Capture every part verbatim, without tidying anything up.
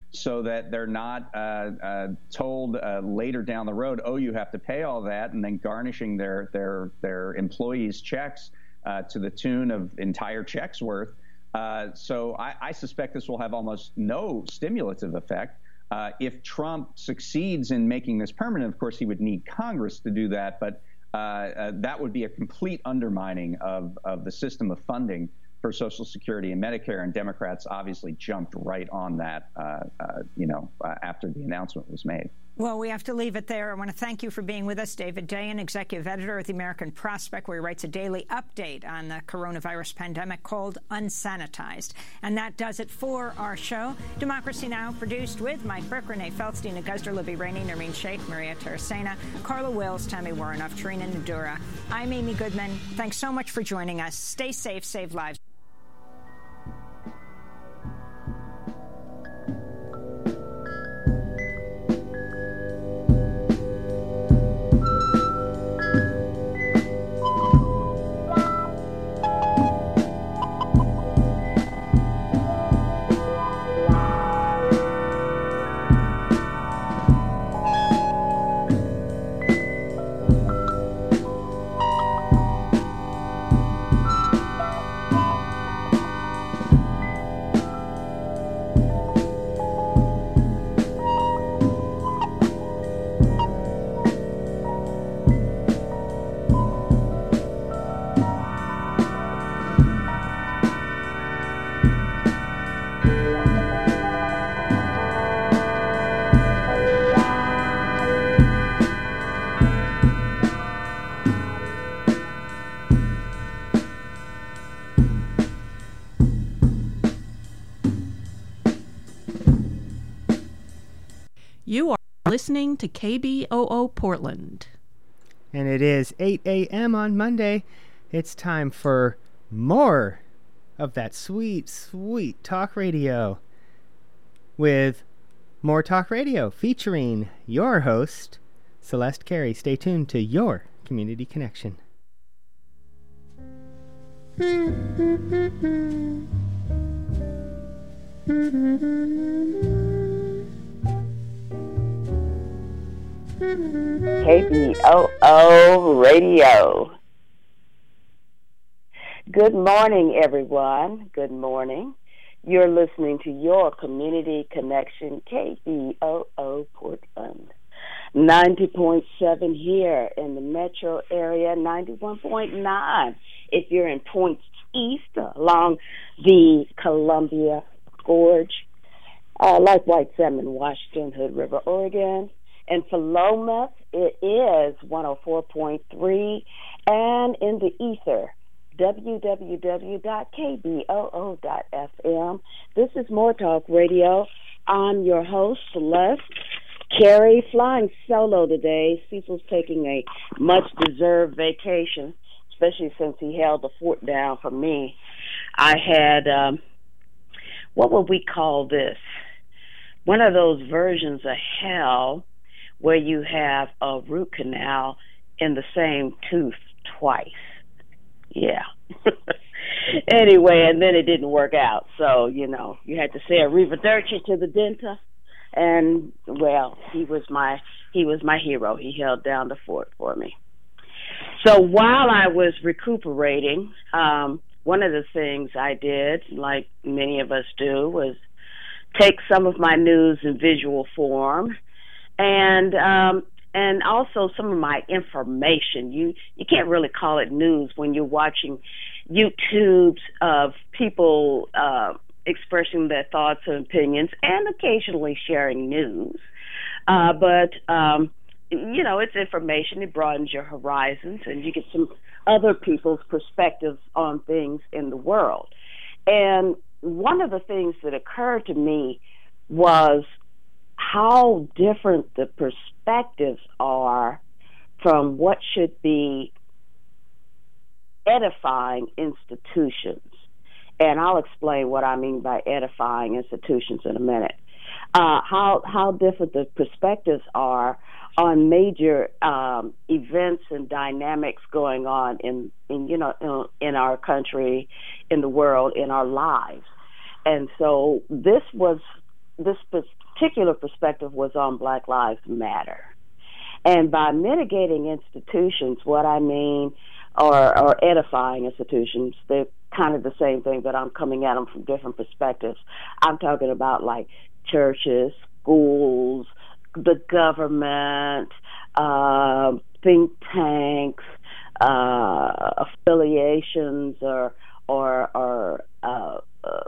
so that they're not uh, uh, told uh, later down the road, oh, you have to pay all that, and then garnishing their their their employees' checks uh, to the tune of entire checks worth. Uh, so I, I suspect this will have almost no stimulative effect. Uh, if Trump succeeds in making this permanent, of course, he would need Congress to do that, but uh, uh, that would be a complete undermining of, of the system of funding for Social Security and Medicare, and Democrats obviously jumped right on that, uh, uh, you know, uh, after the announcement was made. Well, we have to leave it there. I want to thank you for being with us. David Dayen, executive editor at the American Prospect, where he writes a daily update on the coronavirus pandemic called Unsanitized. And that does it for our show. Democracy Now! Produced with Mike Burke, Renee Feldstein, Augusta Libby Rainey, Nermeen Sheikh, Maria Taracena, Carla Wills, Tammy Warrenoff, Trina Nadura. I'm Amy Goodman. Thanks so much for joining us. Stay safe, save lives. You are listening to K B O O Portland. And it is eight a.m. on Monday. It's time for more of that sweet, sweet talk radio with More Talk Radio featuring your host, Celeste Carey. Stay tuned to your Community Connection. K B O O Radio. Good morning, everyone. Good morning. You're listening to your Community Connection, K B O O Portland. ninety point seven here in the metro area, ninety-one point nine if you're in points east along the Columbia Gorge. Uh, like White Salmon, Washington, Hood River, Oregon. And for Philomath, it is one oh four point three, and in the ether, w w w dot k b o o dot f m. This is More Talk Radio. I'm your host, Celeste Carey, flying solo today. Cecil's taking a much-deserved vacation, especially since he held the fort down for me. I had, um, what would we call this? One of those versions of hell where you have a root canal in the same tooth twice. Yeah. Anyway, and then it didn't work out. So, you know, you had to say arrivederci to the dentist. And, well, he was my he was my hero. He held down the fort for me. So while I was recuperating, um, one of the things I did, like many of us do, was take some of my news in visual form, and um, and also some of my information. You you can't really call it news when you're watching YouTubes of people uh, expressing their thoughts and opinions, and occasionally sharing news. Uh, but um, you know, it's information. It broadens your horizons, and you get some other people's perspectives on things in the world. And one of the things that occurred to me was how different the perspectives are from what should be edifying institutions. And I'll explain what I mean by edifying institutions in a minute. Uh, how how different the perspectives are on major um, events and dynamics going on in, in you know in, in our country, in the world, in our lives. And so this was this particular perspective was on Black Lives Matter. And by mitigating institutions, what I mean, or, or edifying institutions, they're kind of the same thing, but I'm coming at them from different perspectives. I'm talking about like churches, schools, the government, uh, think tanks, uh, affiliations, or or, or uh, uh,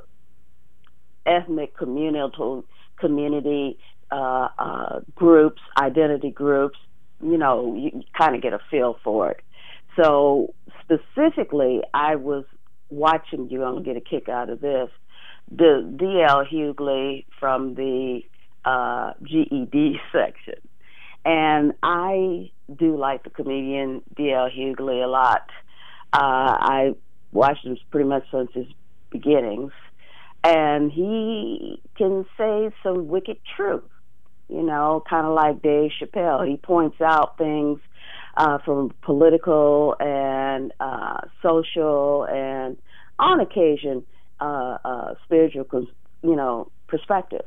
ethnic communal community uh, uh, groups, identity groups. You know, you kind of get a feel for it. So specifically, I was watching you. I'm gonna get a kick out of this. The D L Hughley from the uh, G E D section, and I do like the comedian D L Hughley a lot. Uh, I watched him pretty much since his beginnings, and he can say some wicked truth, you know, kind of like Dave Chappelle. He points out things uh, from political and uh, social and, on occasion, uh, uh, spiritual, you know, perspective.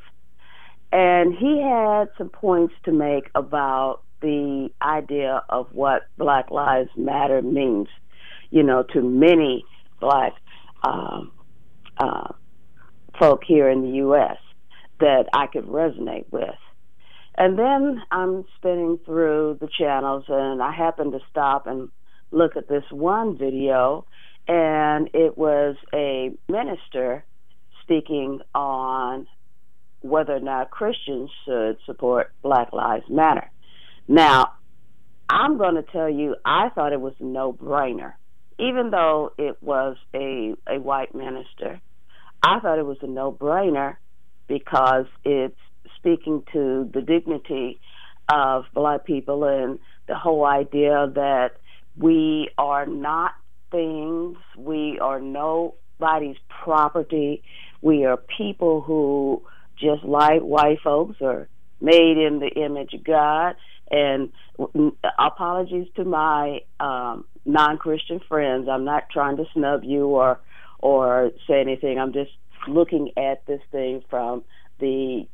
And he had some points to make about the idea of what Black Lives Matter means, you know, to many Black um, uh, folk here in the U S that I could resonate with. And then I'm spinning through the channels, and I happened to stop and look at this one video, and it was a minister speaking on whether or not Christians should support Black Lives Matter. Now, I'm going to tell you, I thought it was a no-brainer. Even though it was a, a white minister, I thought it was a no-brainer because it's speaking to the dignity of Black people and the whole idea that we are not things, we are nobody's property, we are people who, just like white folks, are made in the image of God. And apologies to my um, non-Christian friends. I'm not trying to snub you or or say anything. I'm just looking at this thing from the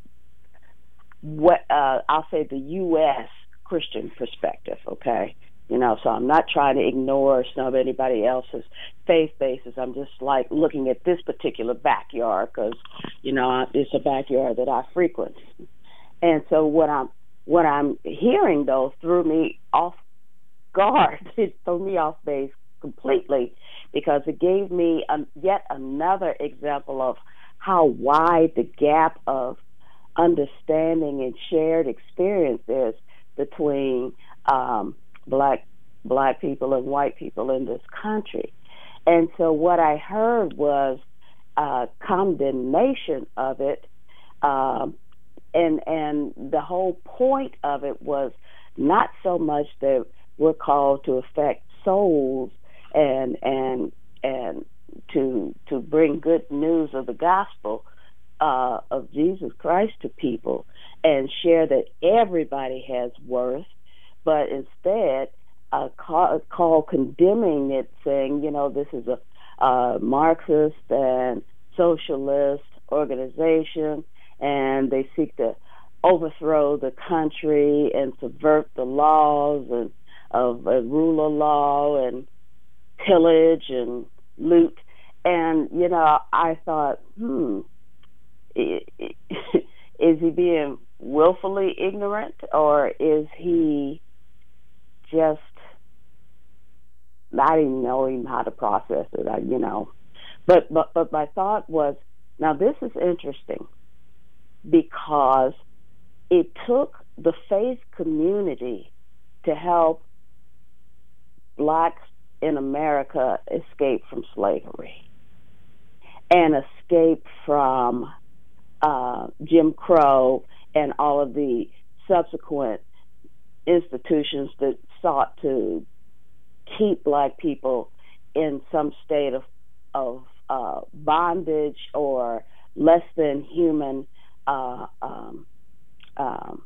what uh, I'll say the U S Christian perspective. Okay, you know, so I'm not trying to ignore or snub anybody else's faith basis. I'm just like looking at this particular backyard because, you know, it's a backyard that I frequent. And so what I'm what I'm hearing though threw me off guard. It threw me off base completely because it gave me a, yet another example of how wide the gap of understanding and shared experience is between um, black black people and white people in this country. And so what I heard was uh, condemnation of it, um, and and the whole point of it was not so much that we're called to affect souls and and and to to bring good news of the gospel uh, of Jesus Christ to people and share that everybody has worth, but instead uh, call, call condemning it, saying, you know, this is a uh, Marxist and socialist organization, and they seek to overthrow the country and subvert the laws and of uh, rule of law and pillage and loot. And, you know, I thought, hmm, is he being willfully ignorant, or is he just not even knowing how to process it, I, you know. But, but, but my thought was, now this is interesting because it took the faith community to help blacks in America escape from slavery and escape from uh, Jim Crow and all of the subsequent institutions that sought to keep black people in some state of of uh, bondage or less than human uh, um, um,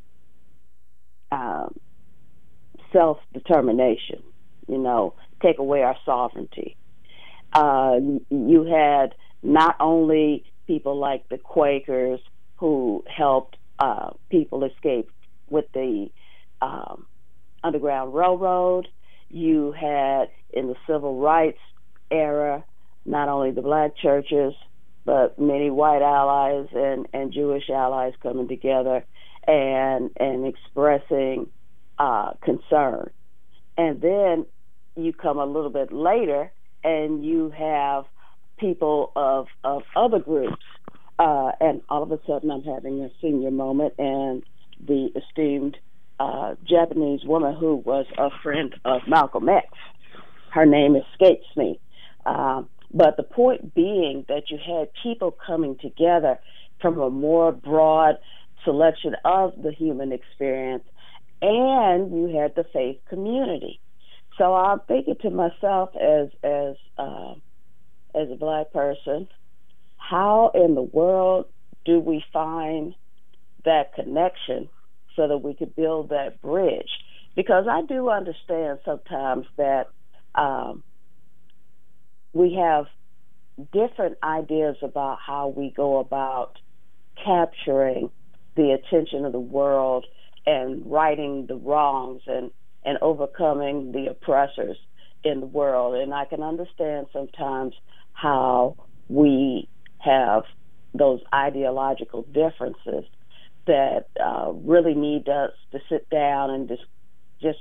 um, self-determination. You know, take away our sovereignty. Uh, you had not only people like the Quakers who helped uh, people escape with the um, Underground Railroad. You had, in the civil rights era, not only the black churches, but many white allies and, and Jewish allies coming together and and expressing uh, concern. And then you come a little bit later, and you have people of, of other groups, uh, and all of a sudden I'm having a senior moment, and the esteemed uh, Japanese woman who was a friend of Malcolm X, her name escapes me. Um, but the point being that you had people coming together from a more broad selection of the human experience, and you had the faith community. So I'm thinking to myself, as as uh, as a black person, how in the world do we find that connection so that we could build that bridge? Because I do understand sometimes that um, we have different ideas about how we go about capturing the attention of the world and righting the wrongs and, and overcoming the oppressors in the world. And I can understand sometimes how we have those ideological differences that uh, really need us to sit down and just, just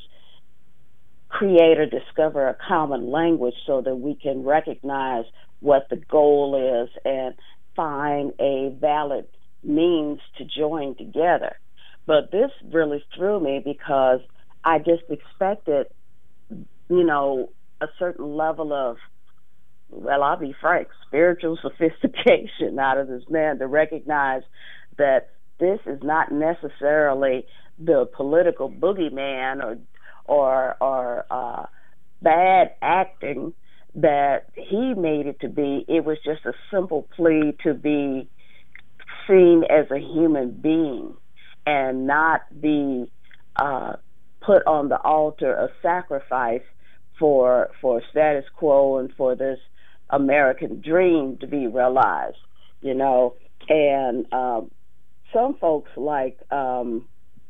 create or discover a common language so that we can recognize what the goal is and find a valid means to join together. But this really threw me because I just expected, you know, a certain level of, well, I'll be frank, spiritual sophistication out of this man to recognize that this is not necessarily the political boogeyman or or or uh, bad acting that he made it to be. It was just a simple plea to be seen as a human being and not be uh, put on the altar of sacrifice for for status quo and for this American dream to be realized, you know. And um, some folks like um,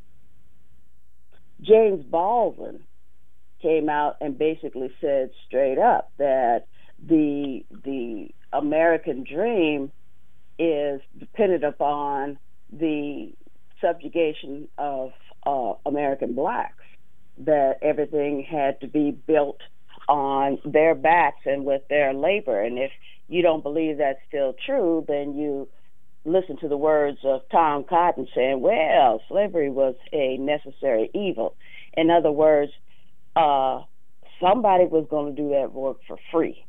James Baldwin came out and basically said straight up that the the American dream is dependent upon the subjugation of uh, American blacks, that everything had to be built on their backs and with their labor. And if you don't believe that's still true, then you listen to the words of Tom Cotton saying, well, slavery was a necessary evil. In other words, uh, somebody was going to do that work for free.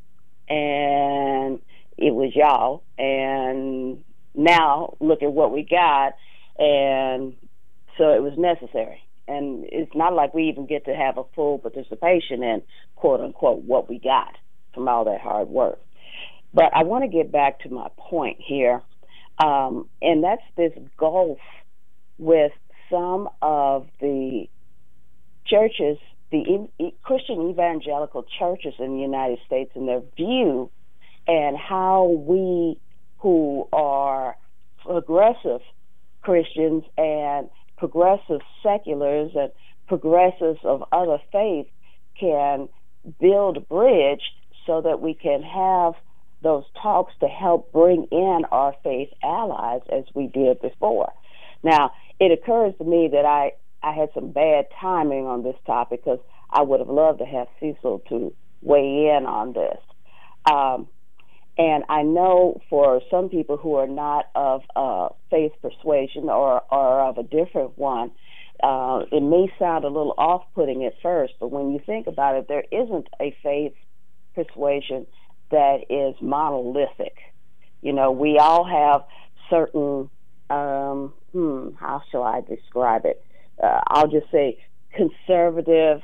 And it was y'all. And now look at what we got. And so it was necessary. And it's not like we even get to have a full participation in, quote unquote, what we got from all that hard work. But I want to get back to my point here. Um, and that's this gulf with some of the churches, the e- Christian evangelical churches in the United States, and their view and how we who are progressive Christians and progressive seculars and progressives of other faiths can build a bridge so that we can have those talks to help bring in our faith allies as we did before. Now, it occurs to me that I, I had some bad timing on this topic because I would have loved to have Cecil to weigh in on this. Um, and I know for some people who are not of uh, faith persuasion or, or of a different one, uh, it may sound a little off-putting at first, but when you think about it, there isn't a faith persuasion that is monolithic. You know, we all have certain, um, hmm, how shall I describe it? Uh, I'll just say conservative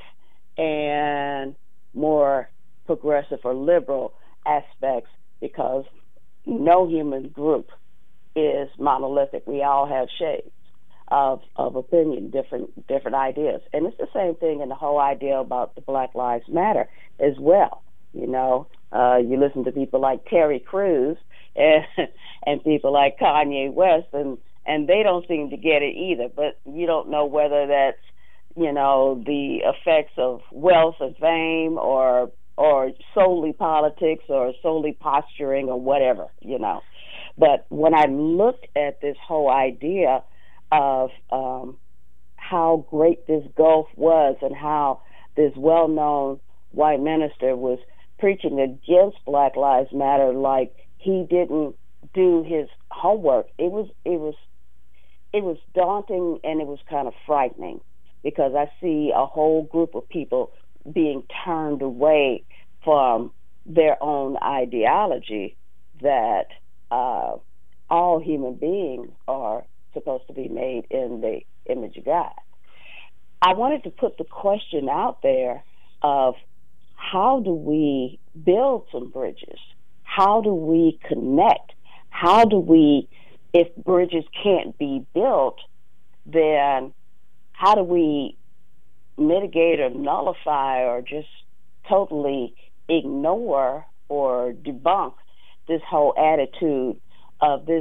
and more progressive or liberal aspects, because no human group is monolithic. We all have shades of of opinion, different different ideas. And it's the same thing in the whole idea about the Black Lives Matter as well. You know, uh, you listen to people like Terry Crews and, and people like Kanye West, and, and they don't seem to get it either. But you don't know whether that's, you know, the effects of wealth and fame, or or solely politics, or solely posturing, or whatever, you know. But when I looked at this whole idea of um, how great this gulf was, and how this well-known white minister was preaching against Black Lives Matter like he didn't do his homework, it was it was it was daunting, and it was kind of frightening, because I see a whole group of people being turned away from their own ideology that uh, all human beings are supposed to be made in the image of God. I wanted to put the question out there of, how do we build some bridges? How do we connect? How do we, if bridges can't be built, then how do we mitigate or nullify or just totally ignore or debunk this whole attitude of this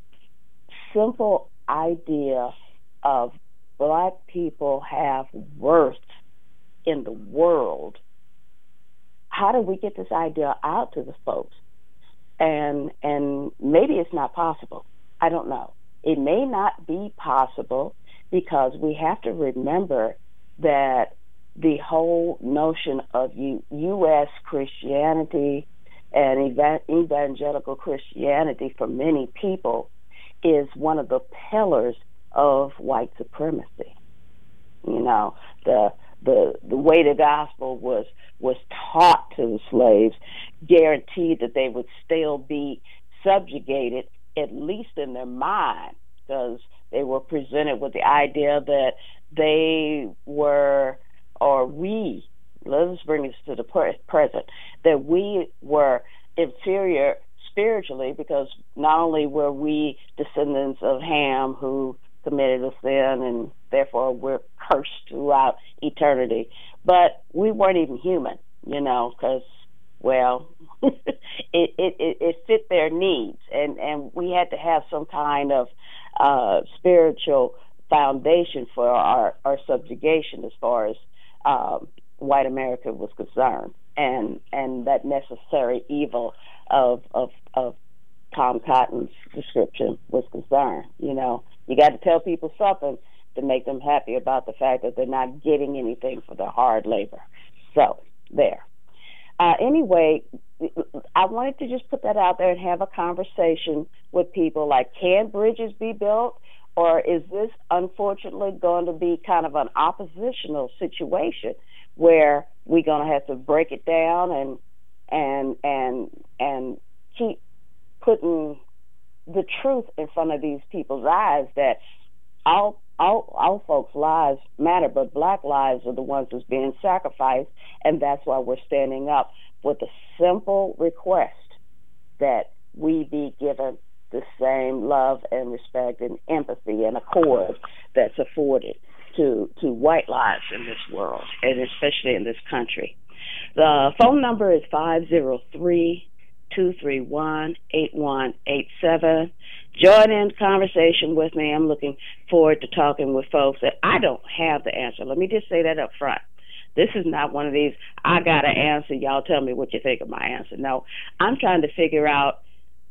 simple idea of Black people have worth in the world? How do we get this idea out to the folks? And and maybe it's not possible. I don't know. It may not be possible, because we have to remember that the whole notion of U- U.S. Christianity and eva- evangelical Christianity for many people is one of the pillars of white supremacy. You know, the the the way the gospel was was taught to the slaves guaranteed that they would still be subjugated, at least in their mind, because they were presented with the idea that they were, or we, let's bring this to the present, that we were inferior spiritually, because not only were we descendants of Ham, who committed a sin, and therefore we're cursed throughout eternity, but we weren't even human, you know, because, well, it, it, it, it fit their needs, and, and we had to have some kind of uh, spiritual foundation for our, our subjugation as far as um, white America was concerned, and and that necessary evil of of, of Tom Cotton's description was concerned. You know, you got to tell people something to make them happy about the fact that they're not getting anything for their hard labor. So there. Uh, anyway, I wanted to just put that out there and have a conversation with people, like, can bridges be built, or is this unfortunately going to be kind of an oppositional situation where we're going to have to break it down and and and and keep putting the truth in front of these people's eyes, that all all all folks' lives matter, but Black lives are the ones that's being sacrificed, and that's why we're standing up with a simple request that we be given the same love and respect and empathy and accord that's afforded to to white lives in this world, and especially in this country. The phone number is five oh three, two three one, eight one eight seven. Join in the conversation with me. I'm looking forward to talking with folks that I don't have the answer. Let me just say that up front. This is not one of these, I got an answer, y'all tell me what you think of my answer. No, I'm trying to figure out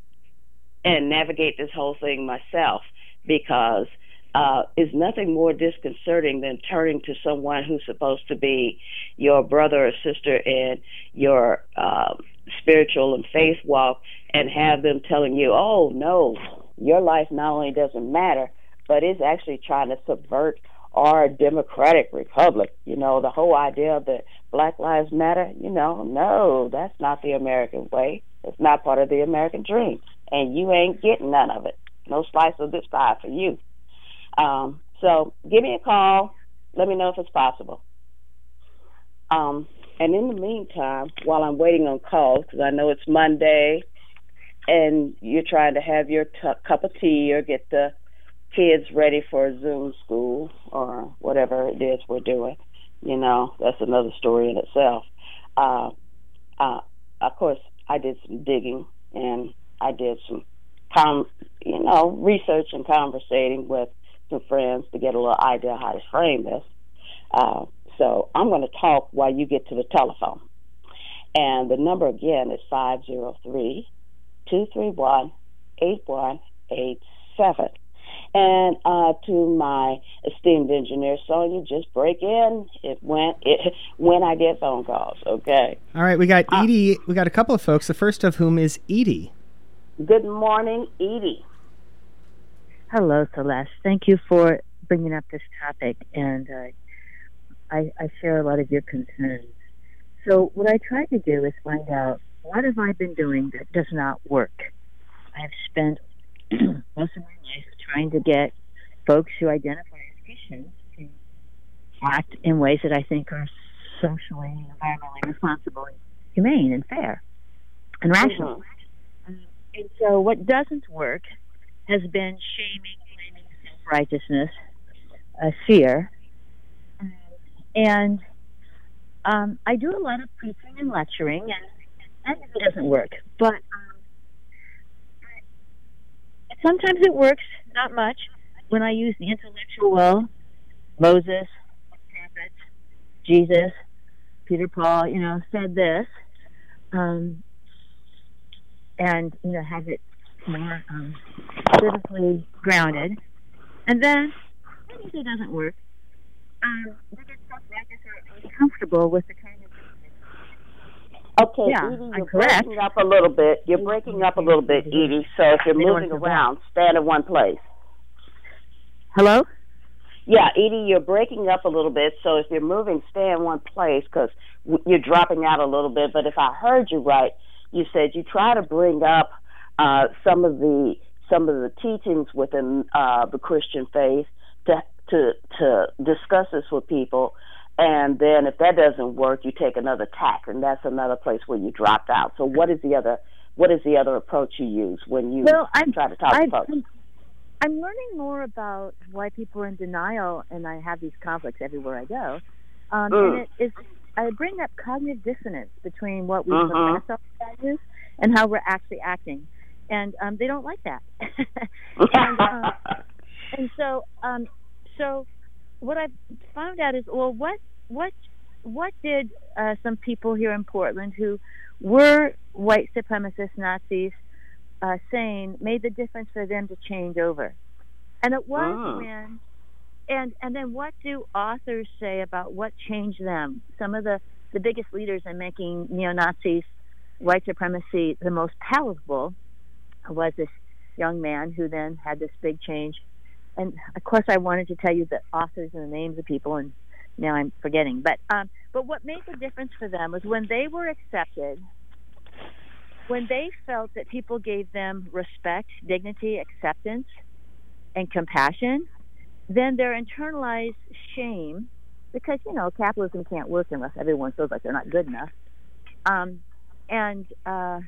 and navigate this whole thing myself, because uh, it's nothing more disconcerting than turning to someone who's supposed to be your brother or sister in your um, spiritual and faith walk, and have them telling you, oh, no, your life not only doesn't matter, but it's actually trying to subvert our democratic republic. You know, the whole idea that Black Lives Matter, you know, no, that's not the American way. It's not part of the American dream. And you ain't getting none of it. No slice of this pie for you. Um, so give me a call. Let me know if it's possible. Um, and in the meantime, while I'm waiting on calls, because I know it's Monday and you're trying to have your t- cup of tea or get the kids ready for Zoom school or whatever it is we're doing, you know, that's another story in itself. Uh, uh, of course, I did some digging, and I did some com, you know, research and conversating with some friends to get a little idea how to frame this. Uh, so I'm going to talk while you get to the telephone. And the number again is five oh three, two three one, eight one eight seven. And uh, to my esteemed engineer, Sonia, just break in if when it, when I get phone calls, okay? All right, we got Edie. Uh, we got a couple of folks, the first of whom is Edie. Good morning, Edie. Hello, Celeste. Thank you for bringing up this topic, and uh, I, I share a lot of your concerns. So what I tried to do is find out, what have I been doing that does not work? I've spent most of my life trying to get folks who identify as Christians to act in ways that I think are socially and environmentally responsible and humane and fair and rational. Mm-hmm. Um, and so what doesn't work has been shaming, blaming, self-righteousness, uh, fear. Um, and um, I do a lot of preaching and lecturing, and, and it doesn't work. But um, sometimes it works, not much, when I use the intellectual well, Moses, the prophets, Jesus, Peter, Paul, you know, said this, um, and, you know, have it more um, biblically grounded. And then, when it doesn't work, um, we get self-righteous or uncomfortable with the kind of... Okay, yeah, Edie, you're I'm correct. breaking up a little bit. You're breaking up a little bit, Edie. So if you're moving around, stand in one place. Hello? Yeah, Edie, you're breaking up a little bit. So if you're moving, stay in one place because w- you're dropping out a little bit. But if I heard you right, you said you try to bring up uh, some of the some of the teachings within uh, the Christian faith to to to discuss this with people. And then if that doesn't work, you take another tack, and that's another place where you dropped out. So what is the other what is the other approach you use when you well, I'm, try to talk I'm, to folks? I'm learning more about why people are in denial, and I have these conflicts everywhere I go. Um, mm. And it is, I bring up cognitive dissonance between what we uh-huh. profess our values and how we're actually acting. And um, they don't like that. and, um, and so, um, so what I've found out is, well, what what what did uh, some people here in Portland who were white supremacist Nazis uh, saying made the difference for them to change over? And it was oh. when, and and then what do authors say about what changed them? Some of the, the biggest leaders in making neo-Nazis, white supremacy, the most palatable was this young man who then had this big change. And, of course, I wanted to tell you the authors and the names of people, and now I'm forgetting. But um, but what made the difference for them was when they were accepted, when they felt that people gave them respect, dignity, acceptance, and compassion, then their internalized shame, because, you know, capitalism can't work unless everyone feels like they're not good enough. Um, and uh,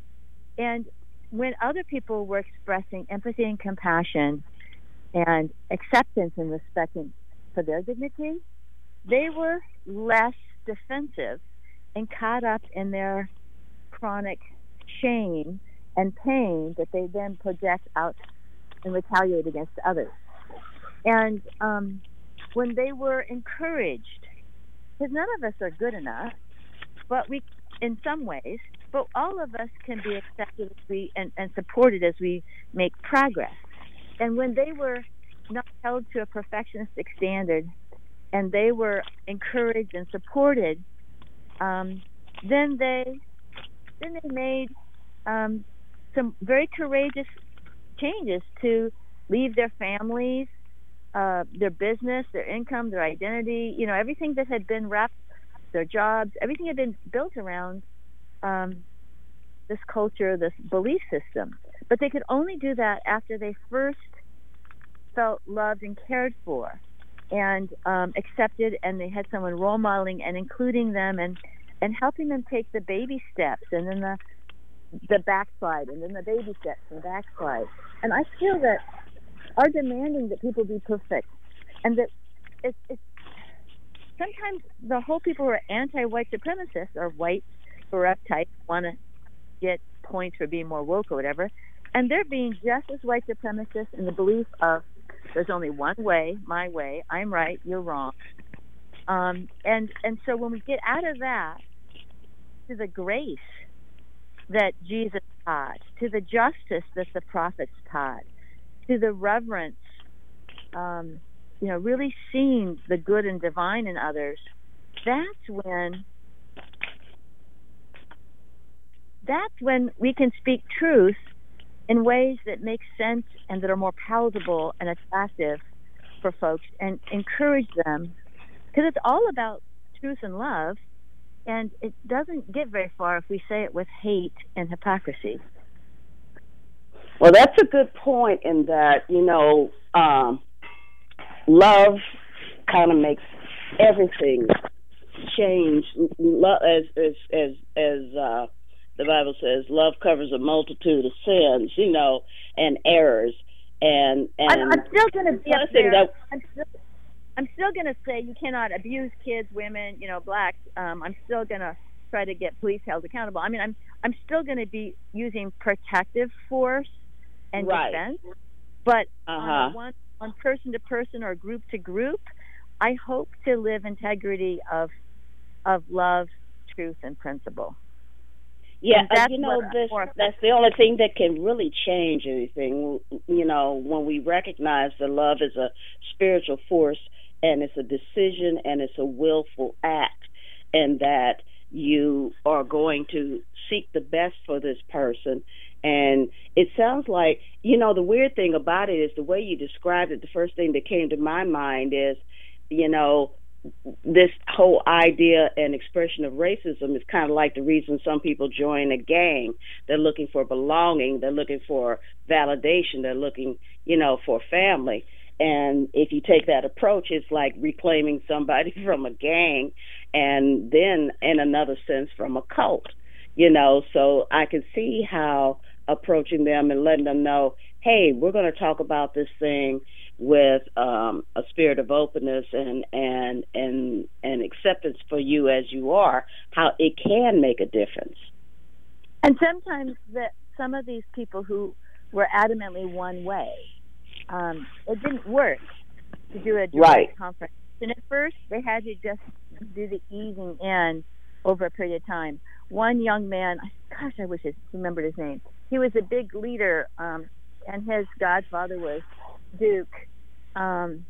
and when other people were expressing empathy and compassion and acceptance and respect for their dignity, they were less defensive and caught up in their chronic shame and pain that they then project out and retaliate against others. And um, when they were encouraged, because none of us are good enough, but we, in some ways, but all of us can be accepted as we, and, and supported as we make progress. And when they were not held to a perfectionistic standard, and they were encouraged and supported, um, then they then they made um, some very courageous changes to leave their families, uh, their business, their income, their identity, you know, everything that had been wrapped, their jobs, everything had been built around um, this culture, this belief system. But they could only do that after they first felt loved and cared for and um, accepted, and they had someone role modeling and including them and, and helping them take the baby steps and then the the backslide and then the baby steps and the backslide. And I feel that our demanding that people be perfect, and that it's, it's sometimes the whole people who are anti-white supremacists or white who are uptight, want to get points for being more woke or whatever, and they're being just as white supremacists in the belief of there's only one way, my way, I'm right, you're wrong. Um, and and so when we get out of that to the grace that Jesus taught, to the justice that the prophets taught, to the reverence, um, you know, really seeing the good and divine in others, that's when that's when we can speak truth in ways that make sense and that are more palatable and attractive for folks and encourage them. Because it's all about truth and love, and it doesn't get very far if we say it with hate and hypocrisy. Well, that's a good point in that, you know, um, love kind of makes everything change. Love, as as as as uh, the Bible says, love covers a multitude of sins, you know, and errors. And and I'm, I'm still going to be up there. That, I'm still, I'm still going to say you cannot abuse kids, women, you know, blacks. Um, I'm still going to try to get police held accountable. I mean, I'm I'm still going to be using protective force and right. defense, but uh-huh. on, one, on person to person or group to group, I hope to live integrity of of love, truth, and principle. Yeah, and uh, you know, this, that's the only thing that can really change anything. You know, when we recognize that love is a spiritual force and it's a decision and it's a willful act, and that you are going to seek the best for this person. And it sounds like, you know, the weird thing about it is the way you described it, the first thing that came to my mind is, you know, this whole idea and expression of racism is kind of like the reason some people join a gang. They're looking for belonging. They're looking for validation. They're looking, you know, for family. And if you take that approach, it's like reclaiming somebody from a gang and then, in another sense, from a cult, you know. So I can see how approaching them and letting them know, hey, we're going to talk about this thing with um, a spirit of openness and, and and and acceptance for you as you are, how it can make a difference. And sometimes that some of these people who were adamantly one way, um, it didn't work to do a direct right. conference. And at first, they had to just do the easing in over a period of time. One young man, gosh, I wish I remembered his name. He was a big leader, um, and his godfather was Duke. Um,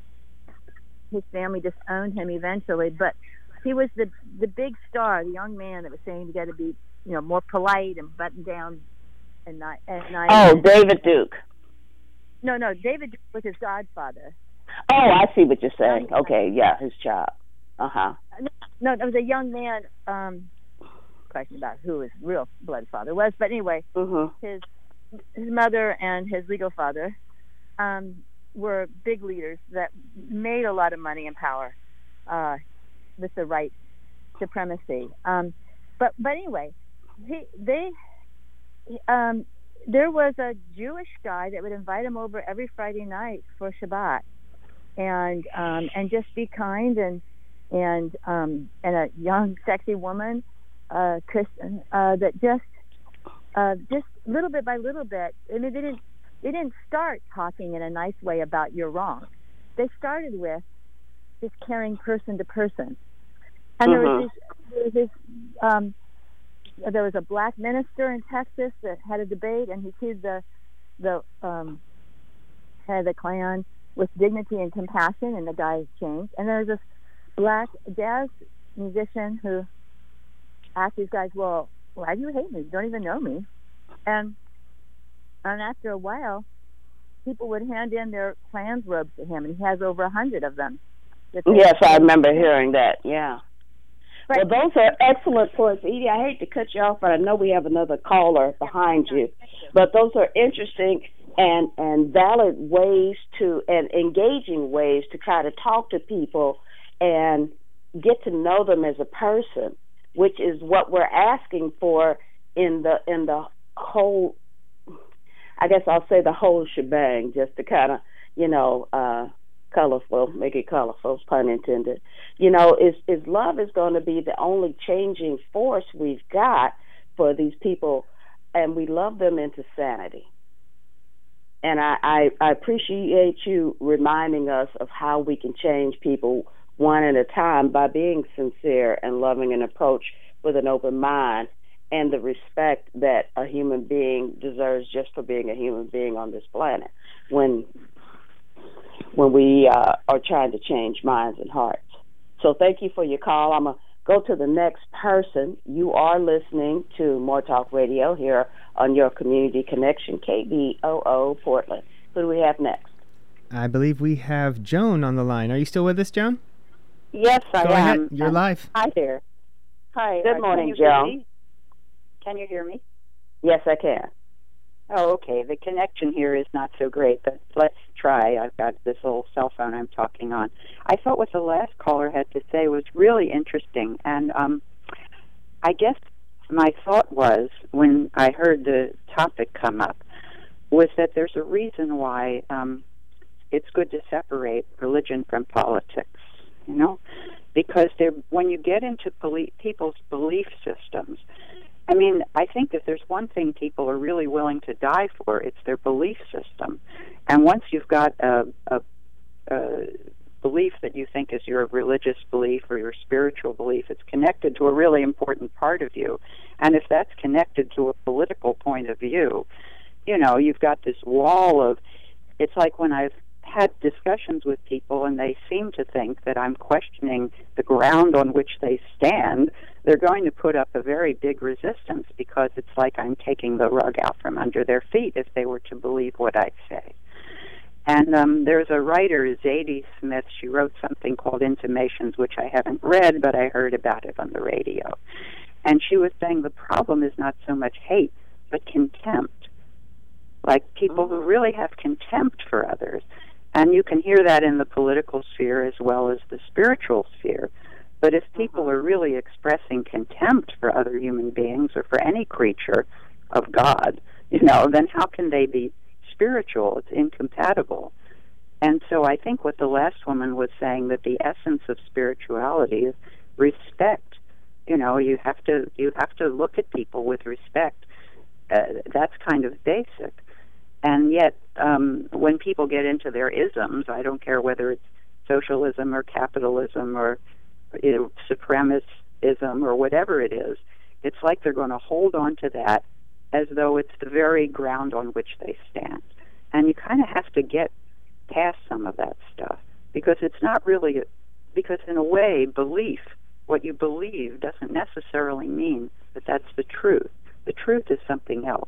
his family disowned him eventually, but he was the the big star, the young man that was saying you got to be, you know, more polite and buttoned down and not at night. Oh, David Duke. No, no, David Duke was his godfather. Oh, I see what you're saying. Okay, yeah, his child. Uh huh. No, no, there was a young man. Um, question about who his real blood father was, but anyway, mm-hmm. his his mother and his legal father um, were big leaders that made a lot of money and power uh, with the white supremacy. Um, but but anyway, he, they um, there was a Jewish guy that would invite him over every Friday night for Shabbat, and um, and just be kind and and um, and a young sexy woman, uh, Christian, uh, that just uh, just little bit by little bit. I mean, they didn't. They didn't start talking in a nice way about you're wrong. They started with just caring person to person. And there was this, there was this um, there was a black minister in Texas that had a debate, and he accused the the um, head of the Klan with dignity and compassion, and the guy changed. And there was this black jazz musician who asked these guys, "Well, why do you hate me? You don't even know me." And And after a while, people would hand in their Klan's robes to him, and he has over a hundred of them. Yes, I remember hearing that, yeah. But, well, those are excellent points. Edie, I hate to cut you off, but I know we have another caller behind you. But those are interesting and, and valid ways to, and engaging ways to try to talk to people and get to know them as a person, which is what we're asking for in the in the whole, I guess I'll say the whole shebang, just to kind of, you know, uh, colorful, make it colorful, pun intended. You know, is is love is going to be the only changing force we've got for these people, and we love them into sanity. and I, I, I appreciate you reminding us of how we can change people one at a time by being sincere and loving and approach with an open mind and the respect that a human being deserves just for being a human being on this planet when when we uh, are trying to change minds and hearts. So thank you for your call. I'm going to go to the next person. You are listening to More Talk Radio here on your Community Connection, K B O O Portland. Who do we have next? I believe we have Joan on the line. Are you still with us, Joan? Yes, I Go am. ahead. You're um, live. Hi there. Hi. Good uh, morning, can you Joan. hear me? Can you hear me? Yes, I can. Oh, okay. The connection here is not so great, but let's try. I've got this little cell phone I'm talking on. I thought what the last caller had to say was really interesting, and um, I guess my thought was, when I heard the topic come up, was that there's a reason why um, it's good to separate religion from politics, you know? Because they're, when you get into belie- people's belief systems, I mean, I think if there's one thing people are really willing to die for, it's their belief system. And once you've got a, a, a belief that you think is your religious belief or your spiritual belief, it's connected to a really important part of you. And if that's connected to a political point of view, you know, you've got this wall of, it's like when I've had discussions with people and they seem to think that I'm questioning the ground on which they stand, they're going to put up a very big resistance because it's like I'm taking the rug out from under their feet if they were to believe what I say. And um, there's a writer, Zadie Smith, she wrote something called Intimations, which I haven't read, but I heard about it on the radio. And she was saying the problem is not so much hate, but contempt. Like people who really have contempt for others. And you can hear that in the political sphere as well as the spiritual sphere. But if people are really expressing contempt for other human beings or for any creature of God, you know, then how can they be spiritual? It's incompatible. And so I think what the last woman was saying, that the essence of spirituality is respect. You know, you have to you have to look at people with respect. Uh, that's kind of basic. And yet, um, when people get into their isms, I don't care whether it's socialism or capitalism or, you know, supremacism or whatever it is, it's like they're going to hold on to that as though it's the very ground on which they stand. And you kind of have to get past some of that stuff because it's not really, because in a way, belief, what you believe doesn't necessarily mean that that's the truth. The truth is something else.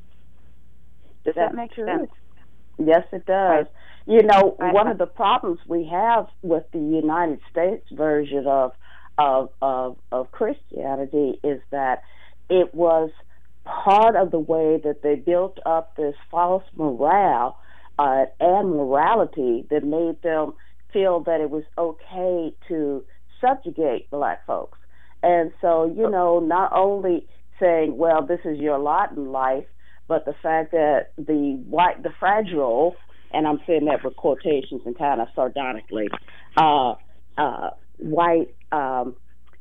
Does that, that make sense? Yes, it does. I, you know, I, one I, of the problems we have with the United States version of, of of of Christianity is that it was part of the way that they built up this false morale uh, and morality that made them feel that it was okay to subjugate black folks. And so, you know, not only saying, well, this is your lot in life, but the fact that the white, the fragile, and I'm saying that with quotations and kind of sardonically, uh, uh, white um,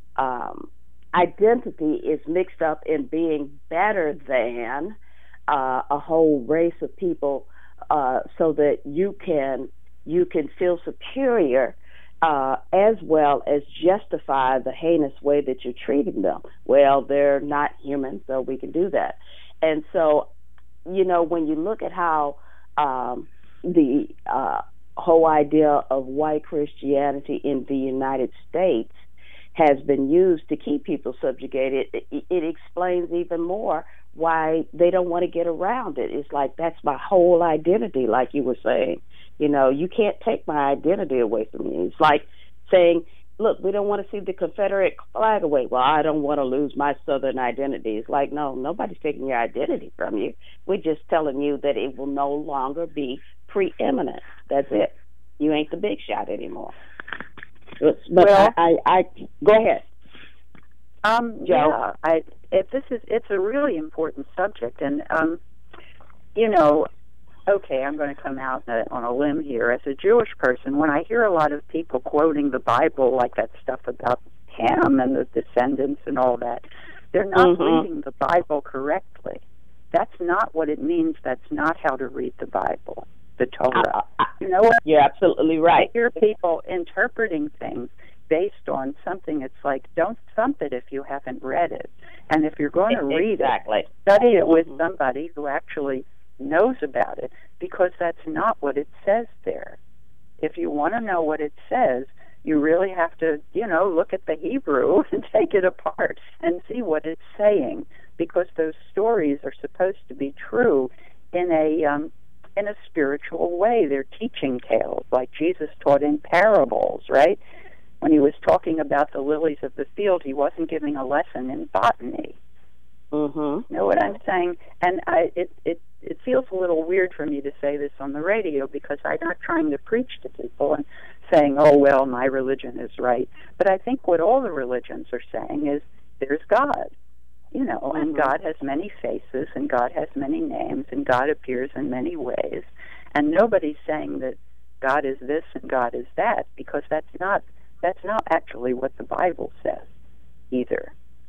um, identity is mixed up in being better than uh, a whole race of people, uh, so that you can you can feel superior, uh, as well as justify the heinous way that you're treating them. Well, they're not human, so we can do that. And so, you know, when you look at how um, the uh, whole idea of white Christianity in the United States has been used to keep people subjugated, it, it explains even more why they don't want to get around it. It's like, that's my whole identity, like you were saying. You know, you can't take my identity away from me. It's like saying, look, we don't want to see the Confederate flag away. Well, I don't want to lose my Southern identity. It's like, no, nobody's taking your identity from you. We're just telling you that it will no longer be preeminent. That's it. You ain't the big shot anymore. But well, I, I, I go ahead. Um, Joe. Yeah, I, if this is, it's a really important subject, and um, you know, okay, I'm going to come out on a limb here. As a Jewish person, when I hear a lot of people quoting the Bible, like that stuff about Ham and the descendants and all that, they're not mm-hmm. reading the Bible correctly. That's not what it means. That's not how to read the Bible. the Torah. I, I, you know what? You're absolutely right. I hear people interpreting things based on something. It's like, don't thump it if you haven't read it. And if you're going to read exactly. it, study it with somebody who actually knows about it, because that's not what it says there. If you want to know what it says, you really have to, you know, look at the Hebrew and take it apart and see what it's saying, because those stories are supposed to be true in a um, in a spiritual way. They're teaching tales, like Jesus taught in parables, right? When he was talking about the lilies of the field, he wasn't giving a lesson in botany. Mm-hmm. You know what I'm saying? And I, it, it, it feels a little weird for me to say this on the radio, because I'm not trying to preach to people and saying, oh, well, my religion is right. But I think what all the religions are saying is there's God, you know, mm-hmm. and God has many faces, and God has many names, and God appears in many ways. And nobody's saying that God is this and God is that, because that's not that's not actually what the Bible says either.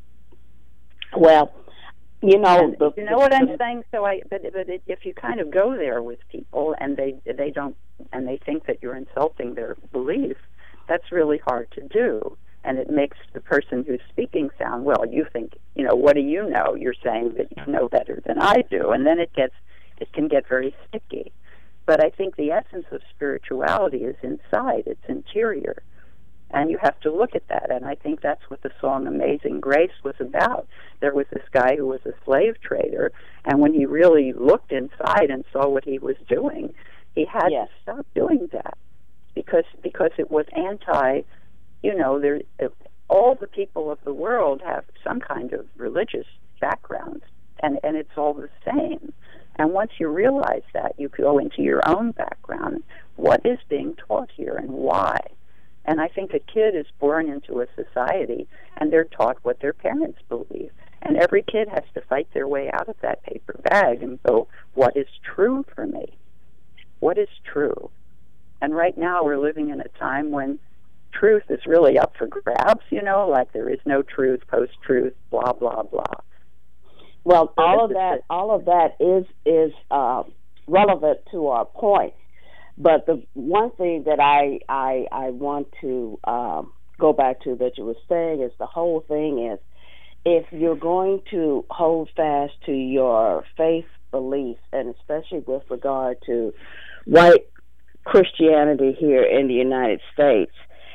Well, you know, and, the, you know what I'm saying. So I, but but it, if you kind of go there with people and they they don't and they think that you're insulting their belief, that's really hard to do, and it makes the person who's speaking sound, well, you think, you know, what do you know? You're saying that you know better than I do, and then it gets it can get very sticky. But I think the essence of spirituality is inside; it's interior. And you have to look at that, and I think that's what the song Amazing Grace was about. There was this guy who was a slave trader, and when he really looked inside and saw what he was doing, he had yes. to stop doing that, because because it was anti, you know, there. All the people of the world have some kind of religious background, and, and it's all the same. And once you realize that, you go into your own background. What is being taught here and why? And I think a kid is born into a society, and they're taught what their parents believe. And every kid has to fight their way out of that paper bag and go, what is true for me? What is true? And right now we're living in a time when truth is really up for grabs, you know, like there is no truth, post-truth, blah, blah, blah. Well, all of that, all of that is, is uh, relevant to our point. But the one thing that I I, I want to um, go back to that you were saying is the whole thing is, if you're going to hold fast to your faith beliefs, and especially with regard to white Christianity here in the United States,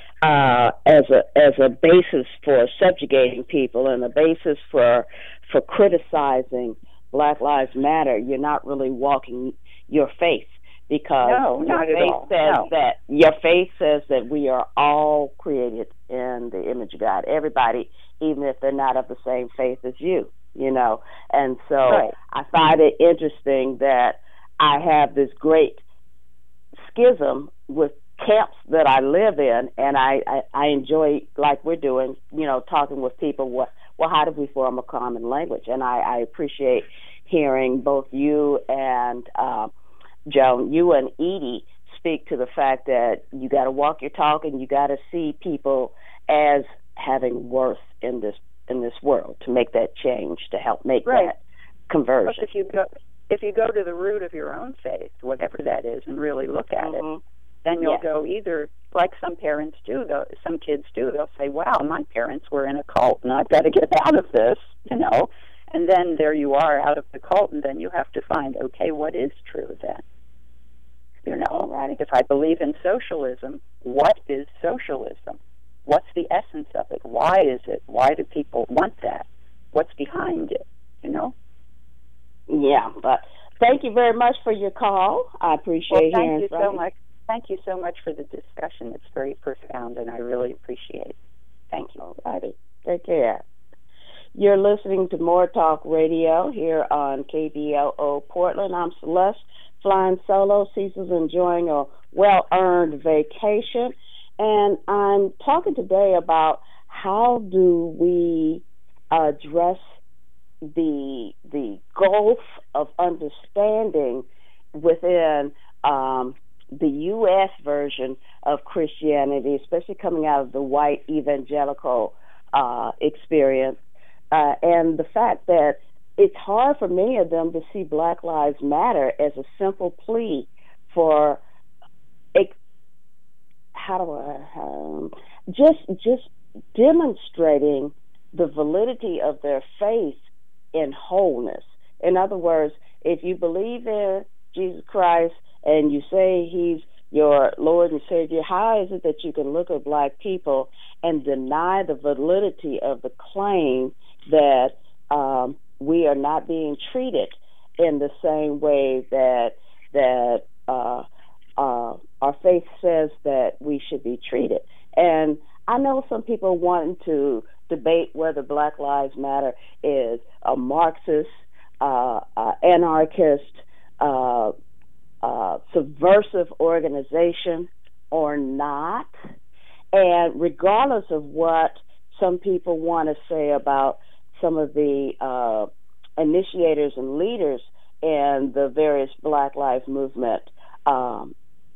uh, as a as a basis for subjugating people and a basis for for criticizing Black Lives Matter, you're not really walking your faith. Because no, your faith says no. that your faith says that we are all created in the image of God. Everybody, even if they're not of the same faith as you, you know. And so right. I find it interesting that I have this great schism with camps that I live in, and I, I, I enjoy, like we're doing, you know, talking with people. What, well, how do we form a common language? And I, I appreciate hearing both you and uh, Joan, you and Edie speak to the fact that you got to walk your talk, and you got to see people as having worth in this in this world to make that change, to help make right. that conversion. But if you go if you go to the root of your own faith, whatever that is, and really look at mm-hmm. it, then you'll yes. go either like some parents do, though some kids do. They'll say, "Wow, my parents were in a cult, and I've got to get out of this," you know. And then there you are out of the cult, and then you have to find, okay, what is true then? You know, right. If I believe in socialism, what is socialism? What's the essence of it? Why is it? Why do people want that? What's behind it? You know? Yeah, but thank you very much for your call. I appreciate well, hearing thank you from so you. much. Thank you so much for the discussion. It's very profound, and I really appreciate it. Thank you. All righty. Take care. You're listening to More Talk Radio here on K B O O Portland. I'm Celeste, flying solo. Cecil's enjoying a well-earned vacation. And I'm talking today about how do we address the the gulf of understanding within um, the U S version of Christianity, especially coming out of the white evangelical uh, experience, uh, and the fact that it's hard for many of them to see Black Lives Matter as a simple plea for how do I um, just just demonstrating the validity of their faith in wholeness. In other words, if you believe in Jesus Christ and you say he's your Lord and Savior, how is it that you can look at black people and deny the validity of the claim that um, we are not being treated in the same way that that uh, uh, our faith says that we should be treated? And I know some people want to debate whether Black Lives Matter is a Marxist, uh, uh, anarchist, uh, uh, subversive organization or not. And regardless of what some people want to say about some of the uh, initiators and leaders in the various Black Lives Movement um,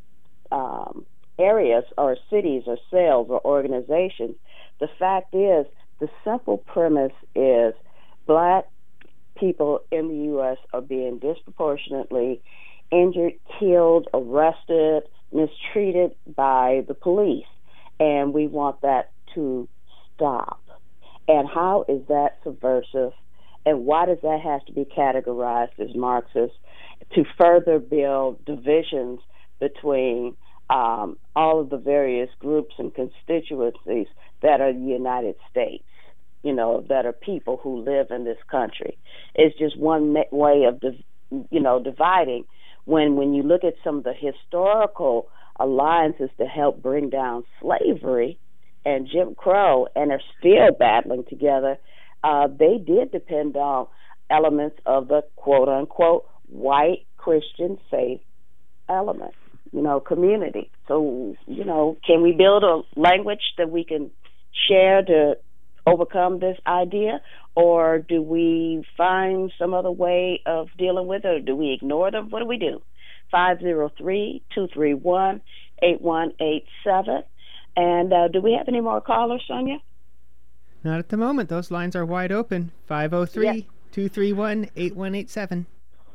um, areas or cities or cells or organizations, the fact is, the simple premise is black people in the U S are being disproportionately injured, killed, arrested, mistreated by the police, and we want that to stop. And how is that subversive, and why does that have to be categorized as Marxist to further build divisions between um, all of the various groups and constituencies that are the United States, you know, that are people who live in this country? It's just one way of, you know, dividing. When when you look at some of the historical alliances to help bring down slavery and Jim Crow, and are still battling together, uh, they did depend on elements of the quote-unquote white Christian faith element, you know, community. So, you know, can we build a language that we can share to overcome this idea, or do we find some other way of dealing with it, or do we ignore them? What do we do? five oh three, two three one, eight one eight seven. And uh, do we have any more callers, Sonia? Not at the moment. Those lines are wide open. five oh three, two three one, eight one eight seven.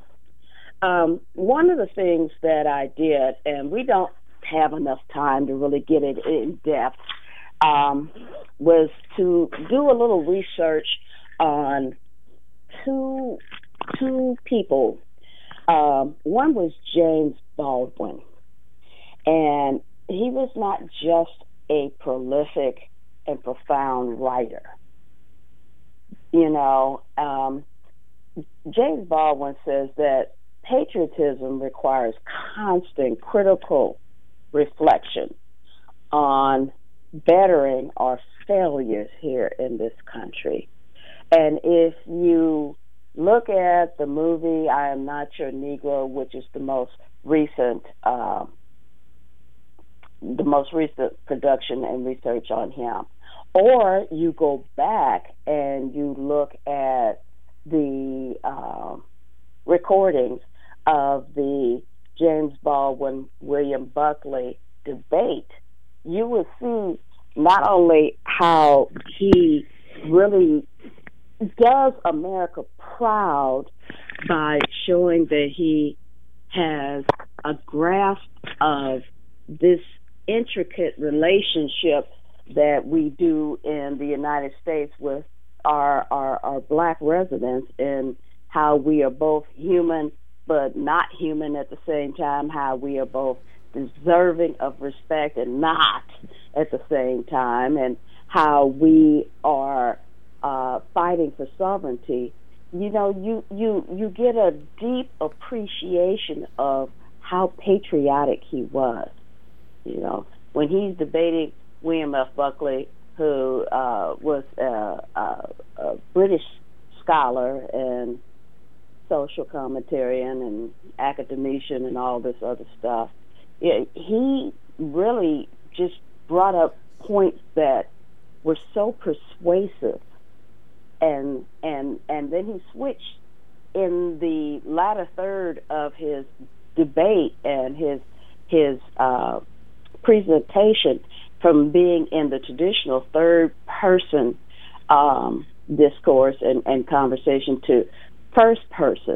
Um, one of the things that I did, and we don't have enough time to really get it in depth, um, was to do a little research on two two people. Um, one was James Baldwin, and he was not just a prolific and profound writer. You know, um, James Baldwin says that patriotism requires constant critical reflection on bettering our failures here in this country. And if you look at the movie I Am Not Your Negro, which is the most recent uh, the most recent production and research on him, or you go back and you look at the uh, recordings of the James Baldwin William Buckley debate, you will see not only how he really does America proud by showing that he has a grasp of this intricate relationship that we do in the United States with our, our, our black residents, and how we are both human but not human at the same time, how we are both deserving of respect and not at the same time, and how we are uh, fighting for sovereignty. You know, you, you, you get a deep appreciation of how patriotic he was. You know, when he's debating William F. Buckley, who uh, was a, a, a British scholar and social commentarian and academician and all this other stuff, it, he really just brought up points that were so persuasive, and and and then he switched in the latter third of his debate and his his uh, presentation from being in the traditional third person um, discourse and, and conversation to first person.